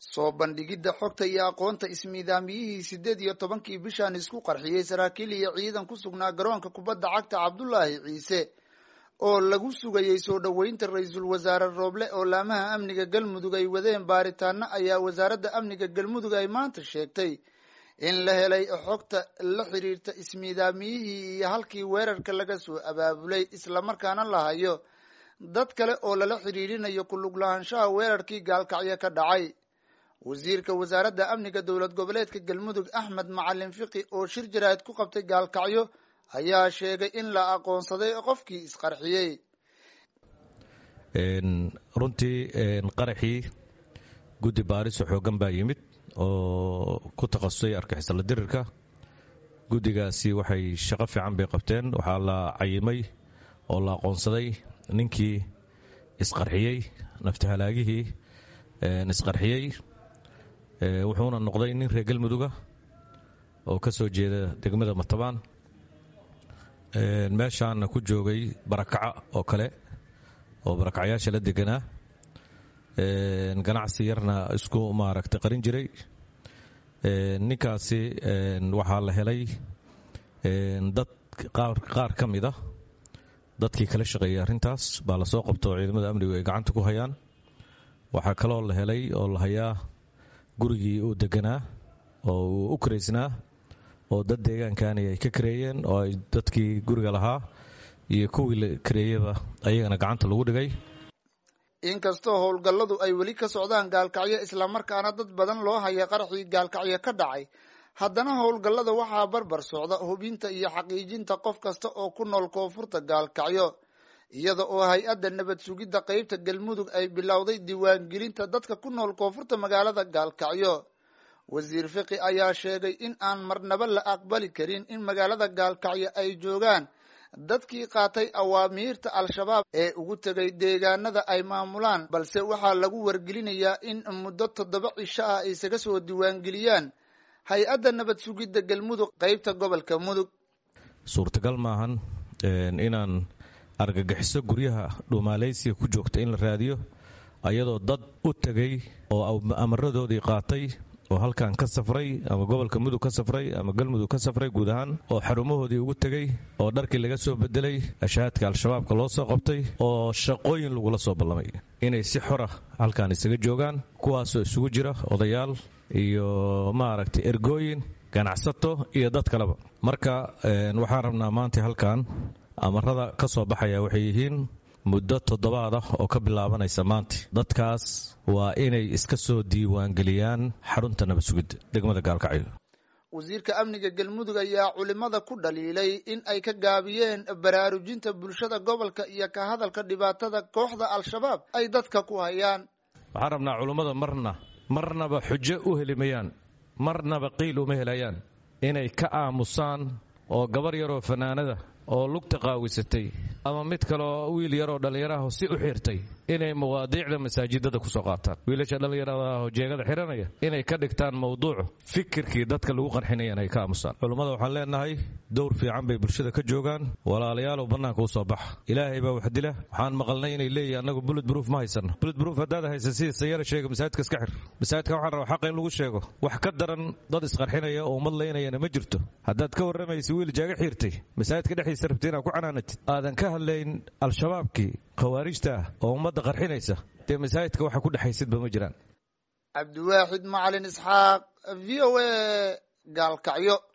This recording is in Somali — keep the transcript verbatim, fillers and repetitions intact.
soo bandhigidda xogta iyo aqoonta ismiidaamiyihii sideed iyo tobankii bishan isku qarxiyey saraakiil iyo ciidan ku sugnaa garoonka kubadda cagta Cabdullaahi Ciise oo lagu sugayay soo dhaweynta ra'iisul wasaare Rooble oo laamaha amniga Galmudug ay wadeen baaritaano ayaa wasaaradda amniga Galmudug ay maanta sheegtay in la helay xogta la xiriirta ismiidaamiyihii iyo halkii weerarka laga soo abaabulay isla markaana la hayo dad kale oo lala xiriirinayo ku lug lahaanshaha weerarkii gaalkacyo ka dhacay. wasiirka wasaaradda amniga dowlad goboleedka Galmudug Axmed Macalin Fiqi oo shir jaraa'id ku qabtay gaalkacyo ayaa sheegay in la aqoonsaday qofkii isqarxiyey. een runtii een qaraxii guddi baaris xoogan baa yimid oo ku takhasusay argagixisada dirirka. guddigaasi waxay shaqo fiican bay qabteen. waxaa la cayimay oo la aqoonsaday ninkii isqarxiyey naftahalaagihii een isqarxiyey wuxuuna noqday nin reer Galmudug ah oo ka soo jeeda degmada Matabaan meeshaana ku joogay barakaca oo kale oo barakacayaasha la deganaa ganacsi yarna isku maaragtay qarin jiray. ninkaasi waxaa la helay dad qaar qaar ka mid ah dadkii kala shaqeeyay arrintaas baa la soo qabtay ciidamada amnigu ay gacanta ku hayaan. waxaa kaloo la helay oo la hayaa gurigii uu deganaa oo uu u kareysnaa oo dad deegaankaani ay ka kareeyeen oo ay dadkii guriga lahaa iyo kuwii la kareeyaba ayagana gacanta lagu dhigay. inkastoo howlgalladu ay weli ka socdaan gaalkacyo islamarkaana dad badan loo haya qaraxii gaalkacyo ka dhacay, haddana howlgallada waxaa barbar socda hubinta iyo xaqiijinta qof kasta oo ku nool koonfurta gaalkacyo, iyada oo hay-adda nabad sugidda qaybta Galmudug ay bilowday diiwaangelinta dadka ku nool koonfurta magaalada gaalkacyo. wasiir Fiqi ayaa sheegay in aan marnaba la aqbali karin in magaalada gaalkacyo ay joogaan dadkii qaatay awaamiirta al-shabaab ee ugu tegay deegaanada ay maamulaan, balse waxaa lagu wargelinayaa in muddo toddoba cisho ah ay isaga soo diiwaangeliyaan hay-adda nabad sugidda Galmudug qaybta gobolka Mudug. suurtagal maahan inaan argagixiso guryaha dhuumaaleysiga ku joogta in la raadiyo ayadoo dad u tegay oo amaradoodii qaatay oo halkan ka safray ama gobolka Mudug ka safray ama Galmudug ka safray guud ahaan oo xarumahoodii ugu tegay oo dharkii laga soo bedelay ashaadka al-shabaabka loo soo qabtay oo shaqooyin lagu la soo ballamay inay si xor ah halkan isaga joogaan, kuwaas oo isugu jira odayaal iyo maaragtay ergooyin ganacsato iyo dad kaleba. marka waxaan rabnaa maanta halkan amarada ka soo baxaya waxay yihiin muddo toddobaad ah oo ka bilaabanaysa maanta. dadkaas waa inay iska soo diiwaangeliyaan xarunta nabad sugidda degmada gaalkacyo. wasiirka amniga Galmudug ayaa culimada ku dhaliilay in ay ka gaabiyeen baraarujinta bulshada gobolka iyo ka hadalka dhibaatada kooxda al-shabaab ay dadka ku hayaan. waxaan rabnaa culimada marna marnaba xujo u helimayaan, marnaba qiil uma helayaan inay ka aamusaan oo gabar yaroo fanaanada oo lugta qaawisatay ama mid kale oo wiil yaroo dhallinyaraha si u xirtay inay mawaadiicda masaajidada ku soo qaataan. wiilasha dhallinyarada oo jeegada xiranaya inay ka dhigtaan mawduuc fikirkii dadka lagu qarxinaya inay ka aamusaan. culimmada waxaan leenahay dowr fiican bay bulshada ka joogaan. walaalayaalow bannaanka u soo baxa, ilaahay baa wax dila. waxaan maqalnay inay leeyihiin annagu bullet proof ma haysano. bullet proof haddaad haysan sida sayara sheega masaajidka iska xir. masaajidka waxaan rabaa xaqa in lagu sheego. wax ka daran dad isqarxinaya oo ummad leynayana ma jirto. haddaad ka warramaysa wiil jeega xirtay masaajidka dhexdiisa rabtay inaad ku canaanatid, aadan ka hadlayn al-shabaabkii khawaarijta ah oo ummadda qarxinaysa, dee masaajidka waxa ku dhexaysidba ma jiraan. Cabdiwaaxid Macalin Isxaaq, V O A, gaalkacyo.